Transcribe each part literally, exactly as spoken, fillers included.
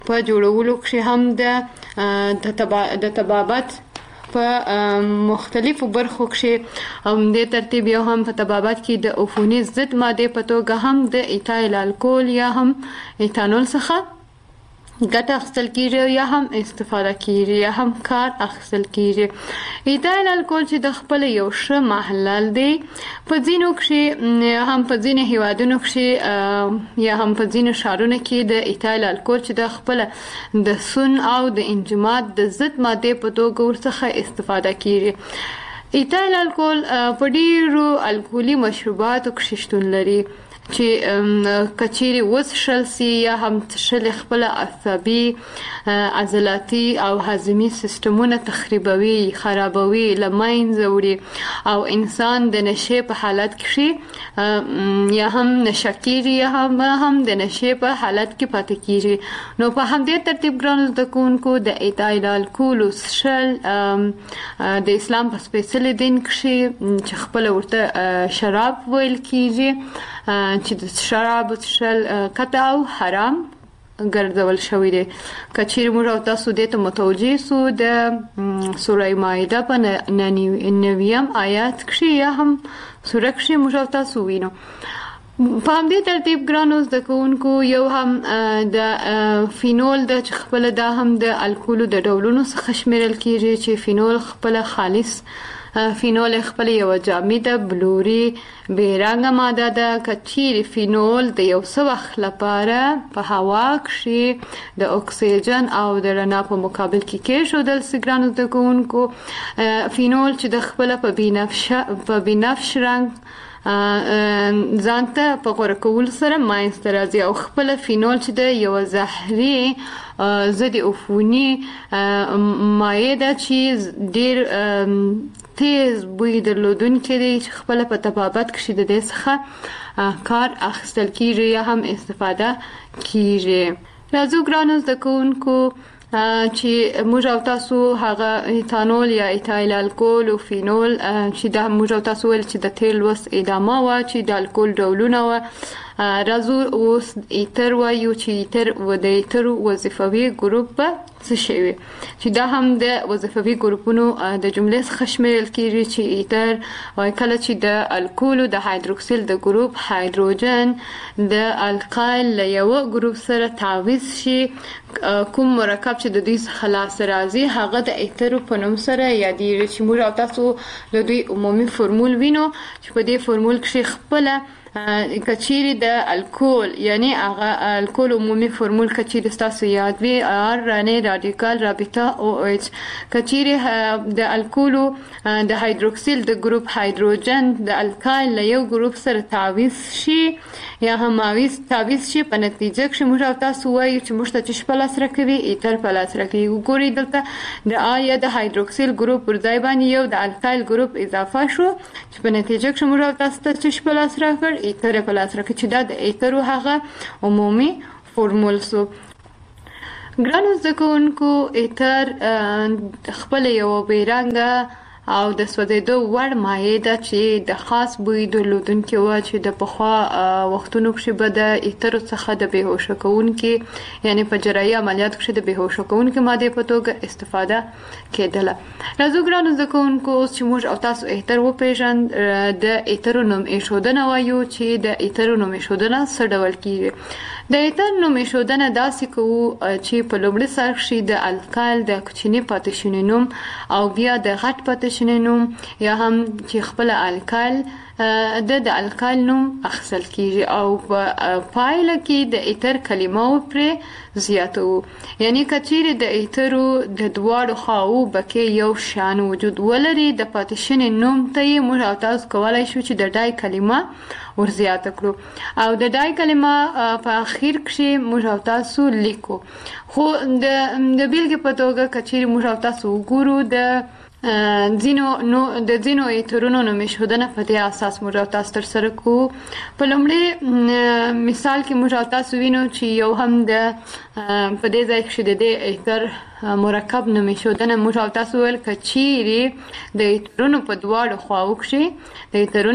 په جوړولو کې هم د د طبابت په مختلفو برخو کې او د ترتیب یو هم په طبابت کې د عفوني ضد ماده په توګه هم د ایتایل الکول یا هم ایتانول څخه ګټه اخیستل کیږي یا هم استفاده کیږي یا هم کار اخیستل کیږي. ایتایل الکول چې د خپل یو ښه محلل دی په ځینو کې هم په ځینو هیوادونو کې یا هم په ځینو ښارونو کې د ایتایل الکول چې د خپل د سون او د انجماد د ضد ماده په توګه ورڅخه استفاده کیږي. ایتایل الکول په ډیرو الکولي مشروباتو کې شتون لري چې کچيري وڅښل سي یا هم تشل خپل عصبي عضلاتي او هضمي سیستمونه تخریبوي خرابوي لمنځه وړي او انسان د نشې په حالت کې یا هم نشکيري یا هم هم د نشې په حالت کې پاتې کیږي. نو په همدې ترتیب ګرانو زده کوونکو د ایتایل الکول څښل د اسلام په سپېڅلي دین کې چې خپل ورته شراب ویل کیږي چې د شراب څښل قطعا حرام ګرځول شوی دی. کچیر موږ او تاسو دې ته متوجه سو د سوره مائده په نویم آیات کې یا هم سوره کې موږ او تاسو وینو. په همدې ترتیب ګرانو زده کوونکو یو هم د فینول د خپل دا هم د الکولو د ډولونو څخه شمیرل کیږي چې فینول خپل خالص فینول خپل یو جامده بلوري بیرنګه ماده ده. کچیر فینول د یو څه وخت لپاره په هوا کې د اکسیجن او د رڼا په مقابل کې کېښودل سي ګرانو زده کوونکو. فینول چې د خپل په بنفش په بنفش رنګ ځانته په غوړه کول سره ماینسته راځي او خپل فینول چې د یو زهري ضد عفوني مایع ده چې ډیر تیز بوی درلودونکی دی چې خپل په طبابت کې د دې څخه کار اخیستل کیږي یا هم استفاده کیږي. راځو ګرانو زده کوونکو چې موږ او تاسو هغه ایتانول یا ایتایل الکول او فینول چې دا موږ او تاسو ول چې د تیل وس ادامه وا چې د الکول ډولونه وا راځو اوس ایتر وایو چې ایتر و د ایتر وظیفوي ګروپ څه شی وي چې دا هم د وظیفوي ګروپونو د جملې څخه شمیرل کیږي چې ایتر وای کله چې د الکول د هایدروکسیل د ګروپ هایدروجن د القایل له یو ګروپ سره تعویض شي کوم مرکب چې د دوی څخه لاس راځي هغه د ایتر په نوم سره یادېږي چې موږ او تاسو د دوی عمومي فرمول وینو چې په دې فرمول کې خپل کچيري د الکول یعنی هغه الکول عمومي فرمول کچيري تاسو یاد وي ار رانه رادیکال رابطه او ایچ کچيري د الکول د هایدروکسیل د ګروپ هایدروجن د الکایل له یو ګروپ سره تعویض شي یا هم تعویض تعویض شي په نتیجه کې موږ تاسو وایو چې موږ ته چې پلاس راکوي ایتر پلاس راکوي. وګورئ دلته د آیا د هایدروکسیل ګروپ پر ځای باندې یو د الکایل ګروپ اضافه شو چې په نتیجه کې موږ تاسو ته چې پلاس راکړ ایتر پلاس راکړي چې دا د ایترو هغه عمومي فورمول سو. ګرانو زده کوونکو ایتر خپل یو بیرنګه او د سوځېدو وړ مایع ده چې د خاص بوی درلودونکې وه چې د پخوا وختونو کښې به د ایترو څخه د بېهوشه کوونکې یعنې په جراحي عملیاتو کښې د بېهوشه کوونکې مادې په توګه استفاده کېدله. راځو ګرانو زده کوونکو اوس چې موږ او تاسو ایتر وپېژند د ایترو نوم ایښودنه وایو چې د ایترو نوم ایښودنه څه ډول کېږي. د ایتر نوم ایښودنه داسې کوو چې په لومړي سر کښې د الکایل د کوچني پاتې شوني نوم او بیا د غټ پاتې شوني نوم یا هم چې خپل الکایل د د الکایل نوم اخیستل کیږي او په پایله کې د ایتر کلمه پرې زیاتو. یعنی کچیرې د ایترو د دواړو خواو بکې یو شان وجود ولري د پاتې شوني نوم ته یې موږ او تاسو کولی شو چې د ډای کلمه ور زیاته کړو او د ډای کلمه په اخیر کې موږ او تاسو لیکو. خو د د بیلګې په توګه کچیرې موږ او تاسو وګورو د ځینو نو د ځینو ایترونو نوم ایښودنه په دې اساس موږ او تاسو ترسره کوو. په لومړي مثال کې موږ او تاسو وینو چې یو هم د په دې ځای کې د دې ایتر مرکب نوم ایښودنه موږ او تاسو ویل که چیرې د ایترونو په دواړو خواو کې د ایترونو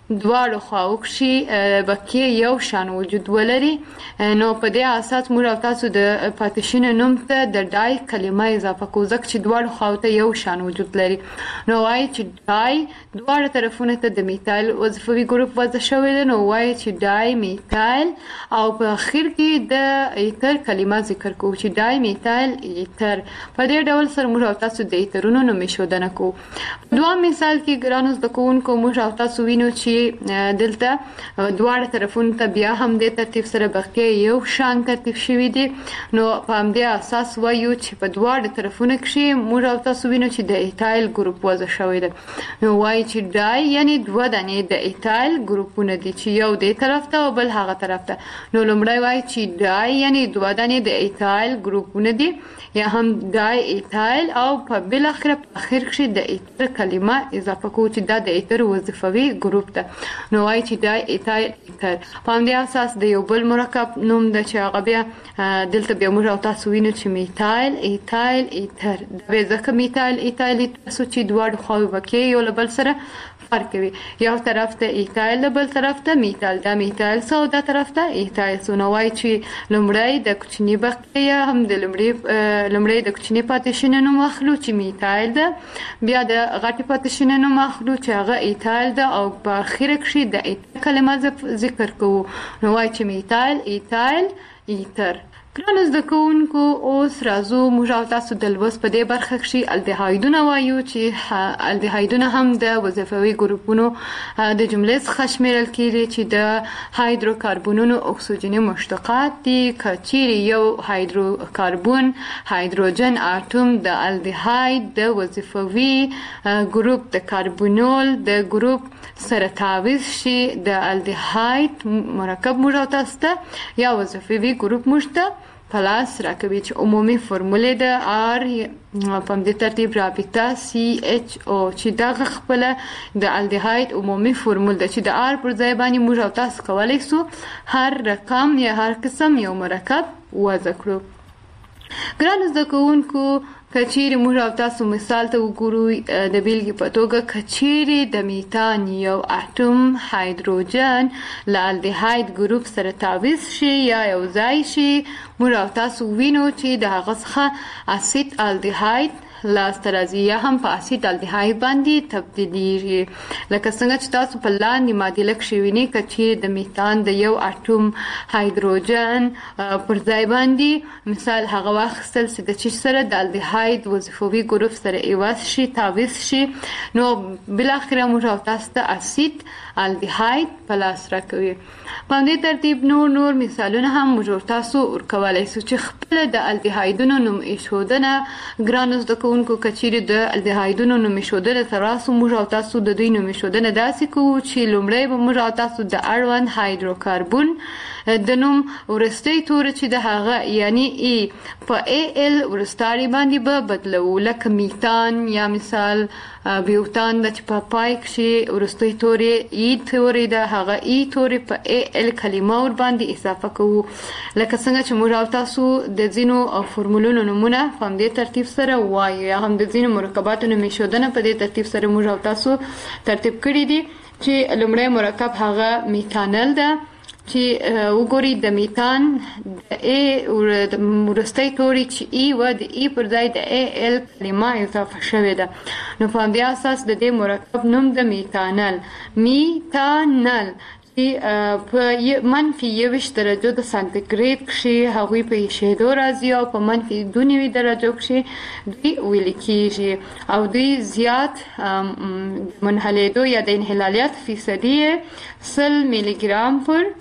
دواړو خواو کښې بقیې یو شان وجود ولري، نو په دې اساس موږ او تاسو د پاتې نوم ته د ډای کلمه اضافه کوو، ځکه چې دواړو خواو ته یو شان وجود لري. نو وایي چې ډای دواړه طرفونه ته د میتایل وظیفوي ګروپ وضع شوی دی، نو وایي چې ډای میتایل، او په اخر کې د ایتر کلمه ذکر کوو چې ډای میتایل ایتر. په دې ډول سره موږ او تاسو د ایترونو نوم ایښودنه کوو. دوام مثال کې ګرانو زده کوونکو موږ او تاسو وینو چې دلته دواړه طرفونو ته بیا هم د ترتیب سره بقیه یو شان ترتیب شوي دي، نو په همدې اساس وایو چې په دواړو طرفونو کښې موږ او تاسو وینو چې د ایتایل ګروپ وضع شوی دی. نو وایي چې ډای یعنی دوه دانې د ایتایل ګروپونه دي چې یو دې طرف ته او بل هغه طرف ته. نو لومړی وایي چې ډای یعنی دوه دانې د ایتایل ګروپونه دي یا هم ډای ایتایل، او په بالاخره په اخر کښې د ایتر کلمه اضافه کوو چې دا د ایتر وظیفوي ګروپ ده. نو وایي چې ډای ایتایل ایتر. په همدې اساس د یو بل مرکب نوم ده چې هغه بیا دلته بیا موږ او تاسو وینو چې میتایل ایتایل ایتر. دا بیا ځکه میتایل ایتایل تاسو چې دواړو خواوې بقیې یو له بل سره فرق کوي، یو طرف ته ایتایل د بل طرف ته میتایل، دا میتایل سو دا طرف ته ایتایل سو. نو وایي چې لومړی د کوچني بقیه هم د لومړی د کوچني پاتې نوم اخلو چې میتایل ده، بیا د غټې پاتې نوم اخلو چې هغه ایتایل ده، او په اخره کښې د ایتر کلمه ذکر کوو. نو وایي چې میتایل ایتایل ایتر. ګرانو زده کوونکو اوس راځو موږ او تاسو د لوست په دې برخه کښې الدهایدونه وایو چې الدهایدونه هم د وظیفوي ګروپونو د جملې څخه شمیرل کېږي چې د هایدروکاربونونو اکسیجني مشتقات دي. که چیرې یو هایدروکاربون هایدروجن اتوم د الدهاید د وظیفوي ګروپ د کاربونول د ګروپ سره تعویض شي، د الدهاید مرکب موږ او تاسو ته یا وظیفوي ګروپ موږ ته په لاس راکوي چې عمومي فرمولې د آر په همدې ترتیب رابطه سی ایچ او چې دغه خپله د الدهاید عمومي فرمول ده چې د آر پر ځای باندې موږ او تاسو کولی سو هر رقم یا هر قسم یو مرکب وضع کړو. ګرانو زده کوونکو که چیرې موږ او تاسو مثال ته وګورو د بیلګې په توګه که چیرې د میتان یو اتوم هایدروجن له الدهاید ګروپ سره تعویض شي یا یو ځای شي، موږ او تاسو وینو چې د هغه څخه اسید الدهاید لاسته راځي یا هم په اسید الدهاید باندې تبدیلیږي. لکه څنګه چې تاسو په لاندې معادله کښې وینئ که چیرې د میتان د یو اتوم هایدروجن پر ځای باندې مثال هغه واخیستل چې د چی سره د الدهاید وظیفوي ګروپ سره عوض شي تعویض شي، نو بالاخره موږ او تاسو ته اسید الدهاید په لاس راکوي. په همدې ترتیب نور نور مثالونه هم موږ او تاسو ورکولی سو چې خپله د الدهایدونو نوم ایښودنه ګرانو زده کوونکو که چیرې د الدهایدونو نوم ایښودنې ته راسو موږ او تاسو د دوی نوم ایښودنه داسې کوو چې لومړی به موږ او تاسو د اړوند هایدروکاربون د نوم وروستی توری چې د هغه یعنی ای په ای ال وروستاري باندې به بدلوو، لکه میتان یا مثال بیوتان د چې په پای کښې وروستی توری ای توری د هغه ای توری په ای ال کلمه ور باندې اضافه کوو. لکه څنګه چې موږ او تاسو د ځینو فرمولونو نومونه په همدې ترتیب سره وایو یا هم د ځینو مرکباتو نوم ایښودنه په دې ترتیب سره موږ او تاسو ترتیب کړي دي چې لومړی مرکب هغه میتانل ده چې وګورئ د میتان د ای وروستی توری چې ای و د ای پر ځای د ای ال کلمه اضافه شوې ده، نو په همدې اساس د دې مرکب نوم د میتانل میتانل چې په منفي یوویشت درجو د سانتیګریډ کښې هغوی په ایښېدو راځي او په منفي دوه نوي درجو کښې دوی ویلې کېږي او دوی زیات منحلېدو یا د انحلالیت فیصدي سل میلي ګرام پر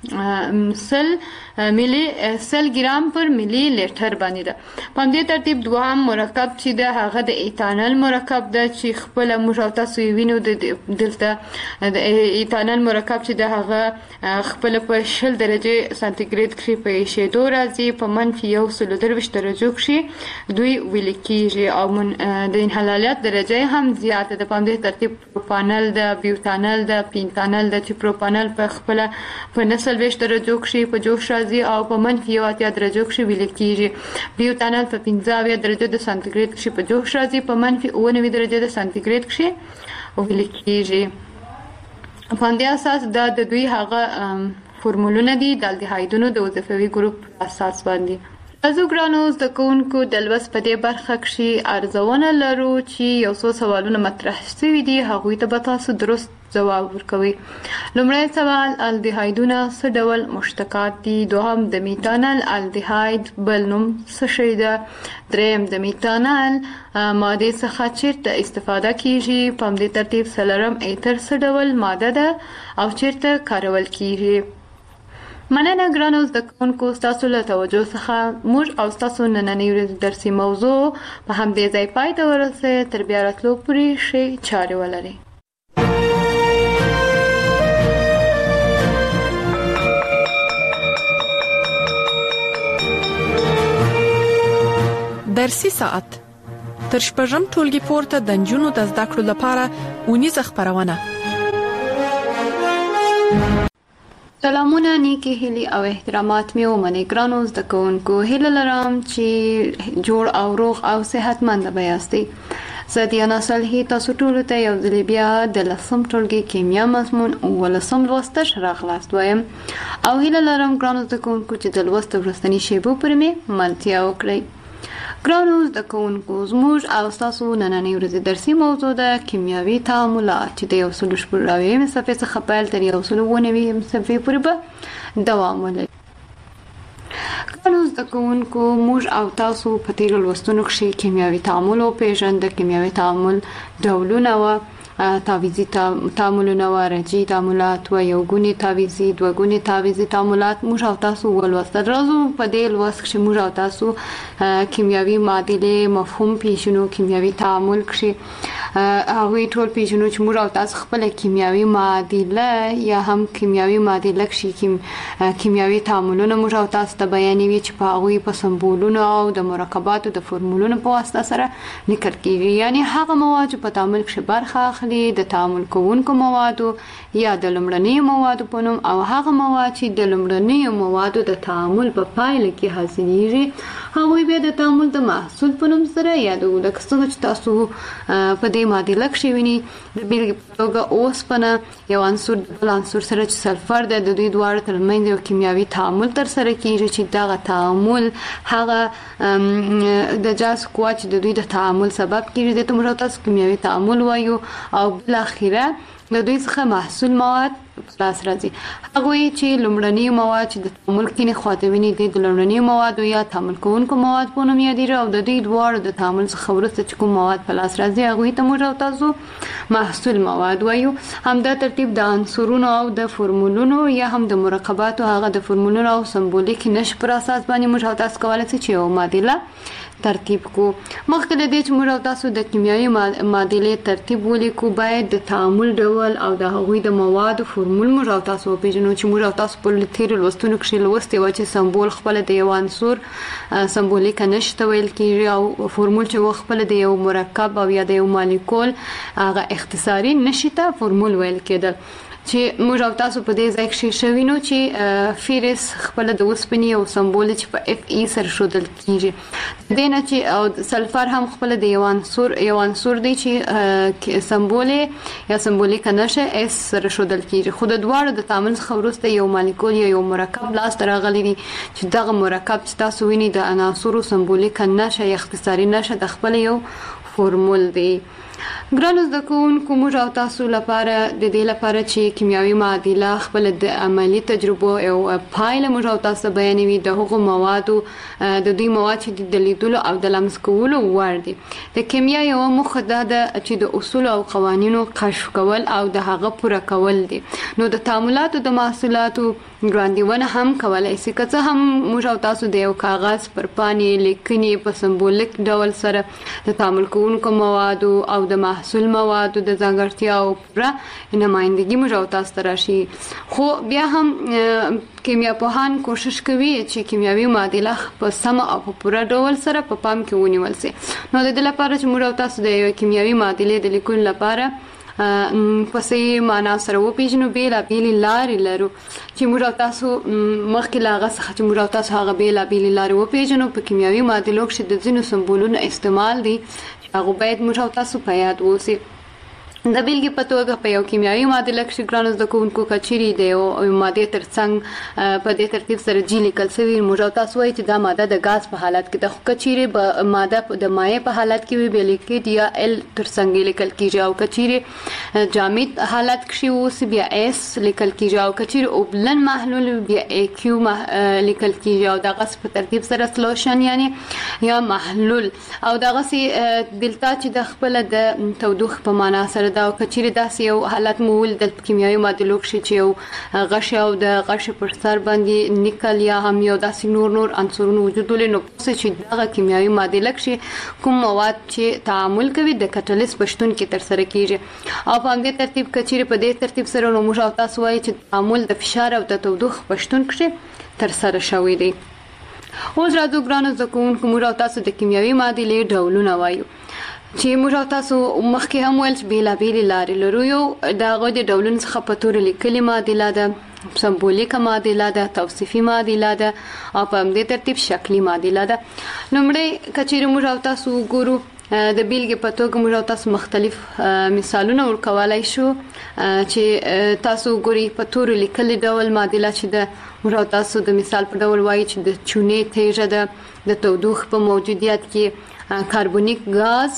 سل ملي سل ګرام پر ملي لیټر باندې ده. په همدې ترتیب دوهم مرکب چې ده هغه د ایتانل مرکب ده چې خپله موږ او تاسو یې وینو دلته د ایتانل مرکب چې ده هغه خپله په شل درجې سانتیګریډ کښې په ایښېدو راځي، په منفي یو سلو درویشت درجو کښې دوی ویلې کېږي او د انحلالیت درجه یې هم زیاته ده. په همدې ترتیب پروپانل ده، بیوتانل ده، پینتانل ده چې پروپانل په خپله په نه څلوېښت درجو کښې په جوش راځي او په منفي یو اتیا درجو کښې ویلې کېږي. بیوتانل په پنځه اویا درجو د سانتیګریډ کښې په جوش راځي، په منفي اوه نوي درجو د سانتیګریډ کښې ویلې کېږي. په همدې اساس دا د دوی هغه فورمولونه دي د الډیهایدونو د وظیفوي ګروپ اساس باندې. تاسو ګرانو زده کوونکو د لوست په دې برخه کې ارزونه لرو چې یو څو سوالونه مطرح شوي دي، هغوی ته به تاسو درست جواب ورکوي. لومړی سوال، الډیهایدونه څه ډول مشتقات دي؟ دوهم، د میتانل الډیهاید بل نوم څه شی ده؟ دریم، د میتانل ماده څخه چیرته استفاده کیږي؟ په همدې ترتیب څلورم، ایتر څه ډول ماده ده او چیرته کارول کیږي؟ مننه ګرانو زده کوونکو ستاسو له توجه څخه. موږ او ستاسو نننۍ ورځې درسي موضوع په همدې ځای پای ته ورسوي. تر بیا راتلو پورې ښې چارې ولرئ. درسي ساعت تر شپږم ټولګي پورته د نجونو د زده کړو لپاره اونیزه خبرونه. سلامونه، نیکی هیلي او احترامات مې ومنئ ګرانو زده کوونکو. هیله لرم چې جوړ او روغ او صحتمند به یاستئ. زه دیانا صالحي تاسو ټولو ته یو ځل بیا د لسم ټولګي کیمیا مضمون ولسم لوست ته راغلاست وایم او هیله لرم ګرانو زده کوونکو چې د لوست وروستنی شیبو پر مې ملتیا وکړئ. ګرانو زده کوونکو، زموږ او ستاسو نننۍ ورځې درسي موضوع ده کیمیاوي تعاملات چې د یو سل شپږ اویایم صفحې څخه پیل تر یو سل اووه نوي صفحې پورې به دوام ولري. ګرانو زده کوونکو، موږ او تاسو په تیرو لوستونو کې کیمیاوي تعامل وپېژند. د کیمیاوي تعامل ډولونه و تعویضي تعاملونه و رجعي تعاملات و یو ګوني تعویضي، دوه ګوني تعویضي تعاملات موږ او تاسو ولوستل. راځو په دې لوست کې موږ او تاسو کیمیاوي معادلې مفهوم پیژنو. کیمیاوي تعامل کې هغه ټول پیژنو چې موږ او تاسو خپل کیمیاوي معادله یا هم کیمیاوي معادله کې کیمیاوي تعاملونه موږ او تاسو ته بیانوي چې په هغه په سمبولونو او د مرکباتو د فورمولونو په واسطه سره لیکل کیږي. یعنی هغه مواد چې په تعامل کې برخه اخلي د تعامل کوونکو موادو یا د لومړنیو موادو په نوم، او هغه مواد چې د لومړنیو موادو د تعامل په پایله کې حاصلېږي هغوی بیا د تعامل د محصول په نوم سره یادوو. لکه څنګه چې تاسو په دې معادله کې وینئ د بیلګې په توګه اوسپنه یو عنصر د بل عنصر سره چې سلفر ده، د دوی دواړو ترمنځ یو کیمیاوي تعامل ترسره کیږي چې دغه تعامل هغه د جاز قوه چې د دوی د تعامل سبب کیږي د موږ تاسو کیمیاوي تعامل وایو او بل اخیره د دوی څخه محصول مواد خلاص راځي. هغه چې لومړنی مواد چې د تعامل کې خواته ویني د لومړنی مواد یا تعامل کوونکو مواد په نوم یادېږي او د دوی دواړو د تعامل څخه وروسته چې کوم مواد خلاص راځي هغه ته موږ تاسو محصول مواد وایو. همدا ترتیب د عنصرونو او د فورمولونو یا هم د مرکباتو هغه د فورمولونو او سمبولیک نش پر اساس باندې موږ تاسو کولای شئ چې یو معادله ترتیب کو. مخکې له دې چې موږ تاسو د کیمیاوي معادلې ترتیب ولیکو باید د تعامل ډول او د هغوی د موادو فورمول موږ تاسو پیژنو چې موږ تاسو په تیر لوستونو کې لوستي و چې سمبول خپل د یو عنصر سمبولیک نشته ویل کیږي او فورمول چې خپل د یو مرکب او یا د یو مالیکول هغه اختصاری نشته فورمول ویل کېدل. چې موږ او تاسو په دې ځای کې شوینو چې فیرس خپل د اوسپنې او سمبول چې په اف ای سره شودل کیږي دینه چې او سلفر هم خپل د یو عنصر یو عنصر دی چې سمبول یا سمبولیک نشه اس سره شودل کیږي. خو د دواړو د تعامل څخه وروسته یو مالیکول یا یو مرکب لاس ته راغلی دی چې دغه مرکب چې تاسو وینئ د عناصرو سمبولیک نشه یا اختصاری نشه د خپل یو فورمول دی. ګرانو زده کوونکو، موږ او تاسو لپاره د دې لپاره چې کیمیاوي معادله خپل د عملی تجربو او پایله موږ او تاسو بیانوي د هغو موادو د دوی مواد چې د لیدلو او د لمس کولو وړ دي. د کیمیا یو موخه دا ده چې د اصول او قوانینو کشف کول او د هغه پوره کول دي. نو د تعاملاتو د محصولاتو ګراندیونه هم کولای شي که څه هم موږ او تاسو د یو کاغذ پر پاڼې لیکنې په سمبولیک ډول سره د تعامل کوونکو موادو او د محصول موادو د ځانګړتیاو پوره نمائندګي موږ او تاسو ته راشي. خو بیا هم کیمیا پوهان کوشش کوي چې کیمیاوي معادله په سمه او په پوره ډول سره په پام کې ونیول شي. نو د دې لپاره چې موږ او تاسو د یو کیمیاوي معادلې د لیکلو لپاره پسې معنا سره وپیژنو بیلا بیلې لارې لرو چې موږ تاسو مخکې لا هغه څخه چې موږ تاسو هغه بیلا بیلې لارې وپیژنو په کیمیاوي معادلو کې د ځینو سمبولونو استعمال دي هغه باید موږ تاسو په یاد ووسي. د بیلګې په توګه په یو کیمیاوي معادله کې ګرانو زده کوونکو کچيري دی او ماده ترڅنګ په دې ترتیب سره جی لیکل شوی موږ تاسو وایي چې دا ماده د غاز په حالت کې د کچيري ماده د مایع په حالت کې وي بل کې یا ال ترڅنګ لیکل کیږي او کچيري جامد حالت کې اوس بیا اس لیکل کیږي او کچيري اوبلن محلول بیا ای کیو لیکل کیږي او د غاز په ترتیب سره سولوشن یعنی یا محلول او دغه سي دلته چې د خپل د تودوخه په معنا سره دا کچيري داسې یو حالت مول د کیمیاوي معادلو کې چې یو غش او د غش پر سر باندې نیکل یا هم یو داسې نور نور عنصرونه وجود لري نو چې دغه کیمیاوي معادله کې کوم مواد چې تعامل کوي د کټالیس پښتون کې تر سره کیږي او په همدې ترتیب کچيري په دې ترتیب سره نو موږ تاسو وایي چې تعامل د فشار او د تودوخه پښتون کې تر سره شوی دی. اوس راځو ګرانو زده کوونکو موږ تاسو د کیمیاوي معادلې ډولونه وایو چې موږ تاسو مخکې هم ویل چې بیلا بیل لارې لرو یو د هغه د ډولونو څخه په تور لیکلي معادله ده سمبولیک معادله ده توصیفي معادله ده او په همدې ترتیب شکلی معادله ده. لومړی کچېرې موږ تاسو ګورو د بیلګې په توګه موږ تاسو مختلف مثالونه ورکولای شو چې تاسو ګوري په تور لیکلي ډول معادله چې د موږ تاسو د مثال په ډول وایي چې د چونې تیږه ده د تودوخه په موجودیت کې کاربونیک غاز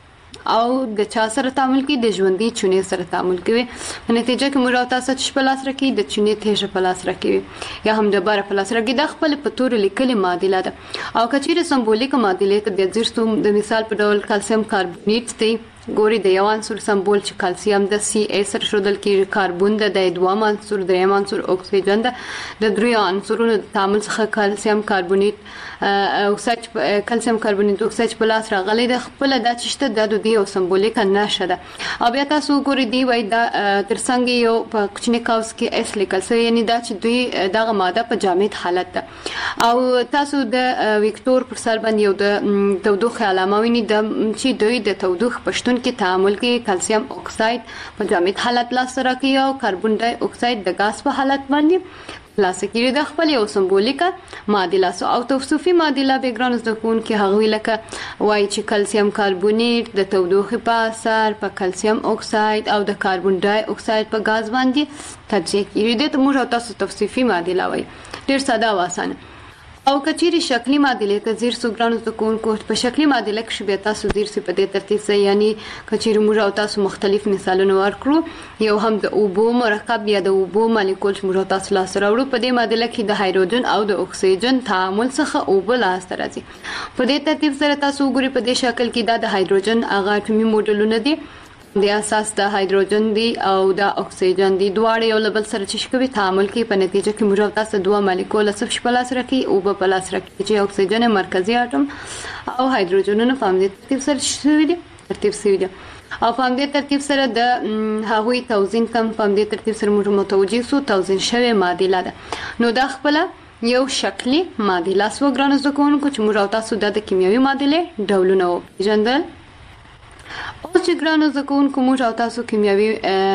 او د چا سره تعامل کوي د ژوندۍ چونې سره تعامل کوي په نتیجه کې موږ تاسو چې په لاس راکې د چونې تیږه په لاس راکې یا هم د بار په لاس راکې د خپل په تور لیکلي معادله ده او کچېره سمبولیک معادله ته د ځرستو د مثال په ډول کلسیم کاربونیټ دی ګوري د یو عنصر سمبول چې کلسیم د سی ای سره شودل کې کاربون د دوام عنصر دریم عنصر اکسیجن د د دریو عنصرونو د تعامل څخه کلسیم کاربونیټ اکساید کلسیم کاربونیټ اکساید په لاس راغلي د خپل د چشته د دوی او سمبولیک نشه ده او بیا تاسو ګوري دی وای د ترڅنګ یو په کوچنی کاوس کې اس لیکل سوی یعنی دا چې دوی دغه ماده په جامد حالت ده او تاسو د وکتور پر سر باندې یو د تودوخه علامه ویني د چې دوی د تودوخه پښتون کې تعامل کوي کلسیم اکساید په جامد حالت لاس سره کوي او کاربن ډای اکساید د غاز په حالت باندې لاس کې د خپل یو سمبولیک معادله سو او توصیفي معادله به ګرانز د کون کې هغه لکه وایي چې کلسیم کاربونیټ د تودوخه په اثر په کلسیم اکساید او د کاربن ډای اکساید په غاز باندې تجزیه کیږي د موږ تاسو توصیفي معادله وایي ډیر ساده او اسانه او کچيري شکلی معادله ته زیر سوګرانو ته کون کو په شکلی معادله کې به تاسو زیر سي په دې ترتیب سره یعنی کچيري موږ او تاسو مختلف مثالونه ورکړو یو هم د اوبو مرکب یا د اوبو مالیکول چې موږ تاسو لاس راوړو په دې معادله کې د هایدروجن او د اکسیجن تعامل څخه اوبو لاس راځي په دې ترتیب سره تاسو ګوري په دې شکل کې د هایدروجن اغه اټومي موډلونه دي د اساس د هایدروجن دی او د اکسیجن دی دواړه یو بل سره چې کوي تعامل کوي په نتیجه کې موږ تاسو دوه مالیکول صرف په لاس راکې او په لاس راکې چې اکسیجن مرکزی اټوم او هایدروجنونه په همدې ترتیب سره شوي دي ترتیب شوي دي او په همدې ترتیب سره د هغوی توزین کم په همدې ترتیب سره موږ متوجه سو توزین شوی معادله ده نو دا خپل یو شکلی معادله سو ګرانو زده کوونکو چې موږ تاسو د کیمیاوي معادله ډولونه وپېژندل اوس چې ګرانو زده کوونکو موږ او تاسو کیمیاوي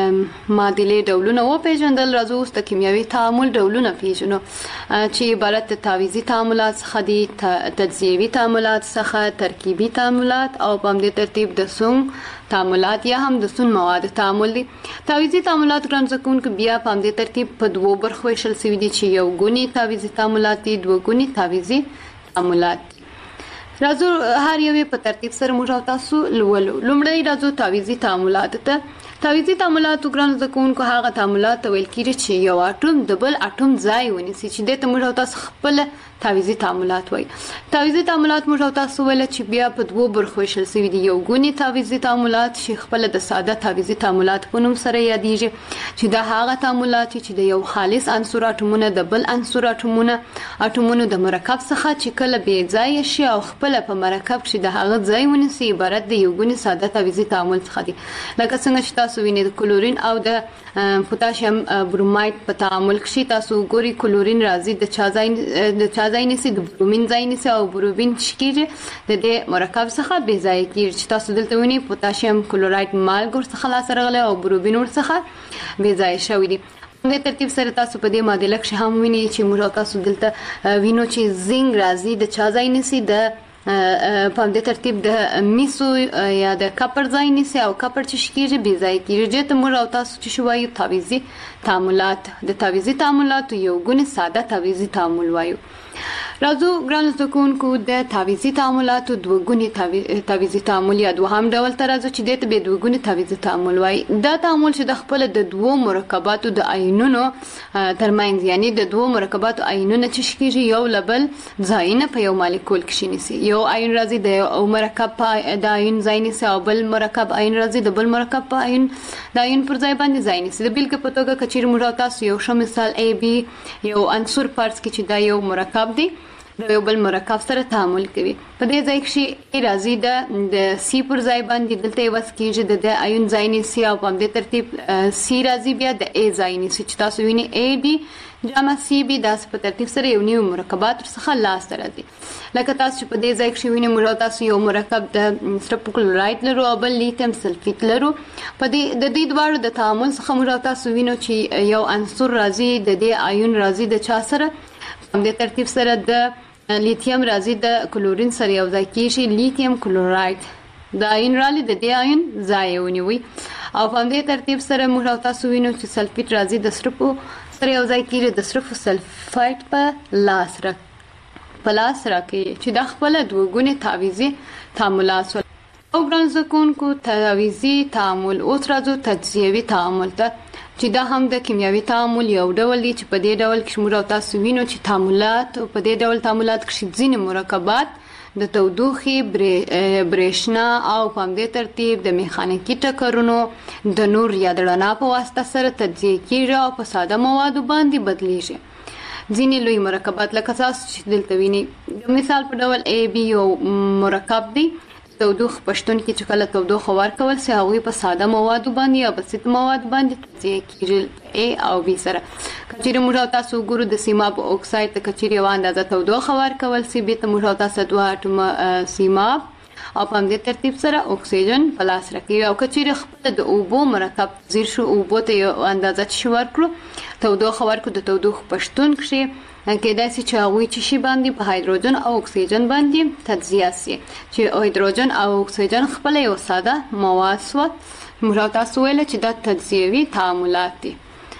معادلې ډولونه وپېژندل راځو اوس د کیمیاوي تعامل ډولونه پیژنو چې عبارت د تعویضي تعاملات څخه دي تجزیوي تعاملات څخه ترکیبي تعاملات او په همدې ترتیب د سون تعاملات یا هم د سون مواد تعامل دي. تعویضي تعاملات ګرانو زده کوونکو بیا په همدې ترتیب په دوو برخو ویشل شوي دي چې یو ګوني تعویضي تعاملات دي دوه ګوني تعویضي تعاملات دي. راځو هر یو په ترتیب سره موږ تاسو لولو. لومړی راځو تعویضي تعاملات ته. تعویضي تعاملات ګرانو زده کوونکو هغه تعاملات ویل کیږي چې یو اټوم د بل اټوم ځای ونیسي چې د ته موږ تاسو خپل تعویضي تعاملات وایي. تعویضي تعاملات موږ تاسو ول چې بیا په دوه برخو ویشل شوي دي یو ګوني تعویضي تعاملات چې خپل د ساده تعویضي تعاملات په نوم سره یادېږي چې دا هغه تعاملات چې د یو خالص عنصر اټومونه د بل عنصر اټومونه اټومونو د مرکب څخه چې کله بې ځای شي او خپل په مرکب کې د هغه ځای ونیسي عبارت د یو ګوني ساده تعویضي تعامل څخه دي. لکه څنګه چې تاسو وینئ د کلورین او د پوتاشیم برومایډ په تعامل کې تاسو ګوري کلورین راځي د چا ځای د چا ځای نسی د برومین ځای نسی او برومین شکیږي د دې مرکب څخه بې ځای کیږي چې تاسو دلته وینئ پوتاشیم کلورایډ مالګ ورڅخه لاس راغلی او برومین ورڅخه بې ځای شوی دي. د ترتیب سره تاسو په دې معادله کې هم وینئ چې موږ تاسو دلته وینو چې زنګ راځي د چا ځای نسی د په دې ترتیب د میسو یا د کپر ځای نیسي او کپر چې شکیږي بي ځای کیږي ته موږ او تاسو چې شوایو تعویزي تعاملات د تعویزي تعاملات یو ګونه ساده تعویزي تعامل وایو. راځو ګران زده کوونکو د تعویزي تعاملاتو دوه ګوني تعویزي تعامل یا دوهم ډول ته راځو چې دته به دوه ګوني تعویزي تعامل وایي. دا تعامل چې د خپل د دوه مرکباتو د آیونونو ترمنځ یعنی د دوه مرکباتو آیونونه چې شکیږي یو لبل ځایونه په یو مالیکول کې شینسي. یو آیون راځي د یو مرکب په د آیون ځای نیسي او بل مرکب آیون راځي د بل مرکب په آیون د آیون پر ځای باندې ځای نیسي. د بیلګې په توګه کچیر موږ تاسو یو شو مثال ای بي یو عنصر فرض کړئ چې دا یو مرکب دی د یو بل مرکب سره تعامل کوي. په دې ځای کې راځي د د سی پر ځای باندې دلته یو کېږي د آیون ځای نیسي او په دې ترتیب سی راځي بیا د ای ځای نیسي چې تاسو وینئ ای بي جمع سی بي داس په ترتیب سره یو نیو مرکبات څخه لاس راځي. لکه تاسو په دې ځای کې وینئ موږ تاسو یو مرکب د سټپ کلورایډ لرو او بل لیتیم سلفیت لرو. په دې د دې دواړو د تعامل څخه موږ تاسو وینئ چې یو عنصر راځي د دې آیون راځي د چا سره په دې ترتیب سره د لیتیم راځي د کلورین سره یو ځای کیږي لیتیم کلورایډ د آیون راځي د دې آیون ځای ونیوي او په دې ترتیب سره موږ تاسو وینئ چې سلفیت راځي د سټپ سره یو ځای کیږي د سټپ سلفایډ په لاس را په لاس را کې چې د خپل دوه ګوني تعویزي تعاملات او ګران زده کوونکو تعویزي تعامل اوس راځو تجزیوي تعامل ته چې دا هم د کیمیاوي تعامل یو ډول دی چې په دې ډول کې موږ تاسو وینو چې تعاملات په دې ډول تعاملات کې ځینې مرکبات د تودوخې برېښنا او په دې ترتیب د میخانیکي ټکرونو د نور یا د رڼا په واسطه سره تجزیه کیږي او په ساده موادو باندې بدلیږي. ځینې لوی مرکبات لکه تاسو چې دلته وینئ د مثال په ډول ای بي یو مرکب دی تودوخه پښتون کې چې کله تودوخه ورکول سي هغه په ساده موادو باندې یا بسیط مواد باندې تجزیه کیږي ا او بي سره. کچېره موږ تاسو ګورو د سیماب اکساید ته کچېره و اندازه تودوخه ورکول سي به ته موږ تاسو دوه اټوم سیماب او په دې ترتیب سره اکسیجن پلاس راکوي او کچېره خپل د اوبو مرکب زیر شو اوبو ته یو اندازه چې ورکړو تودوخه ورکړو د تودوخه پښتون کې کېدای شي چې هغوی چې شي باندې په هایدروجن او اکسیجن باندې تجزیه شي چې هایدروجن او اکسیجن خپل یو ساده مواد سو موږ تاسو ویل چې دا تجزیوي تعاملات دي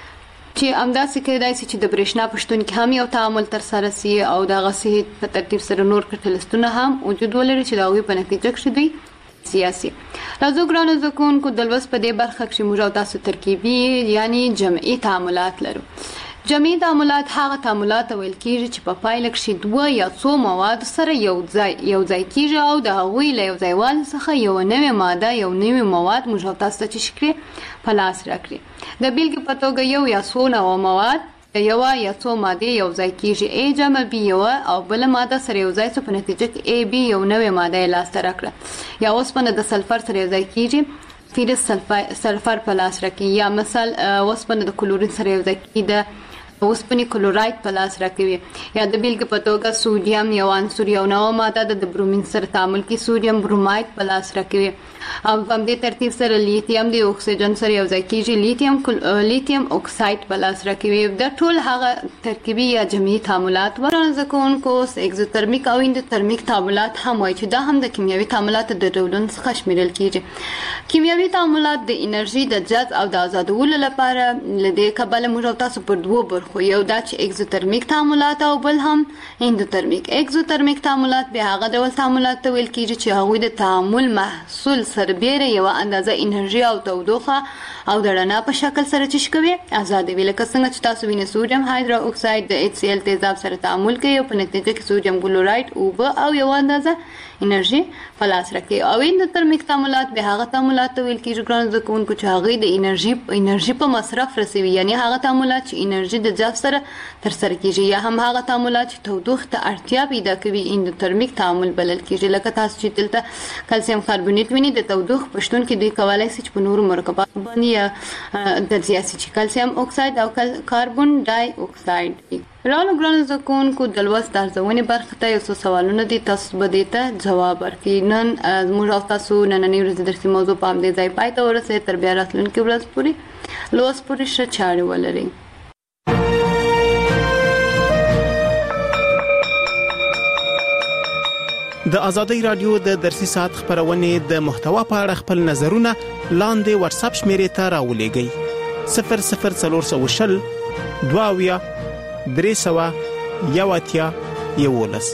چې همداسې کېدای شي چې د برېښنا پښتون کې هم یو تعامل تر سره شي او د غسي په ترتیب سره نور کټلستونه هم وجود ولري چې دا هغوی په نتیجه کې دوی سیاسي. راځو ګرانو زده کوونکو د لوست په دې برخه کې موږ تاسو ترکیبي یعنی جمعي تعاملات لرو. جمعي تعاملات هغه تعاملات ویل کیږي چې په پایله کې دوه یا څو مواد سره یو ځای یو ځای کیږي او د هغوی له یو ځایوال څخه یو نوې ماده یو نوې مواد موږ تاسو ته شکل په لاس راکړي. د بیلګې په توګه یو یا څو نوې مواد یو یا څو ماده یو ځای کیږي ا جمع بي یو او بل ماده سره یو ځای څه په نتیجه کې ا بي یو نوې ماده لاس راکړه یا اوسپنه د سلفر سره یو ځای کیږي فیرس سلفر په لاس راکړي یا مثال اوسپنه د کلورین سره یو ځای کیږي اوسپنې کلورایډ په لاس راکوي یا د بیلګې په توګه سوډیم یو عنصر یو نوې ماده د برومین سره تعامل کې سوډیم برومایډ په لاس راکوي او په دې ترتیب سره لیتیم د اکسیجن سره یو ځای کیږي لیتیم لیتیم اکساید په لاس راکوي. د ټول هغه ترکیبي یا جمعي تعاملات ورنه ځکهونکو اگزوترمیک او اندوترمیک تعاملات هم وایي چې دا هم د کیمیاوي تعاملاتو د ډولونو څخه شمیرل کیږي. کیمیاوي تعاملات د انرژي د جذب او د آزادولو لپاره لدې کبله موږ تاسو پر دوه برخو خو یو دا چې اگزوترمیک تعاملات او بل هم اندوترمیک. اگزوترمیک تعاملات به هغه ډول تعاملات ته ویل کیږي چې هغوی د تعامل محصول سربېره یو اندازه انرژي او تودوخه او د رڼا په شکل سره چش کوي آزادوي. لکه څنګه چې تاسو وینئ سوډیم هایدرو اکساید د ایچ سی ال تیزاب سره تعامل کوي او په نتیجه کې سوډیم کلورایډ اوبه او یو اندازه انرژي په لاس راکوي. او اندوترمیک تعاملات به هغه تعاملات ته ویل کیږي ګران زده کوونکو چې هغوی د انرژي انرژي په مصرف رسوي یعنی هغه تعاملات چې انرژي د جذب سره تر سره کیږي یا هم هغه تعاملات چې تودوخه ته اړتیا پیدا کوي اندوترمیک تعامل بلل کیږي. لکه تاسو چې دلته کلسیم کاربونیټ وینئ د تودوخه پښتون کې دوی کولای شي چې په نورو مرکبات باندې د زیاتې چې کلسیم اکساید او کاربون ډای اکساید. رالو ګرانو زده کوونکو د لوست د ارزونې برخه ته یو څو سوالونه دي تاسو به دې ته جواب ورکړئ. نن موږ او تاسو نننۍ ورځې درسي موضوع په همدې ځای پای ته ورسوي. تر بیا راتلونکې ورځ پورې لوست پورې ښه چارې ولرئ. د آزادۍ رادیو د درسي ساعت خبرونه د محتوا په اړه خپل نظرونه لاندې واتس اپ شمیرې ته راولېږئ صفر صفر څلور سوه شل دوه اویا درې سوه یو اتیا یوولس.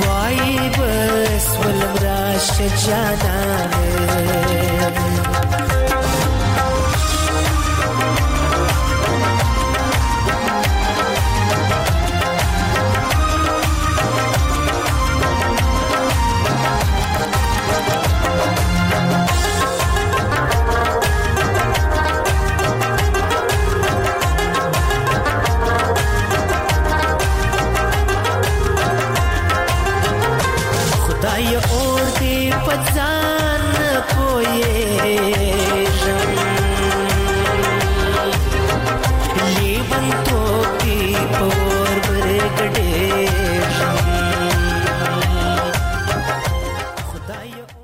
Jana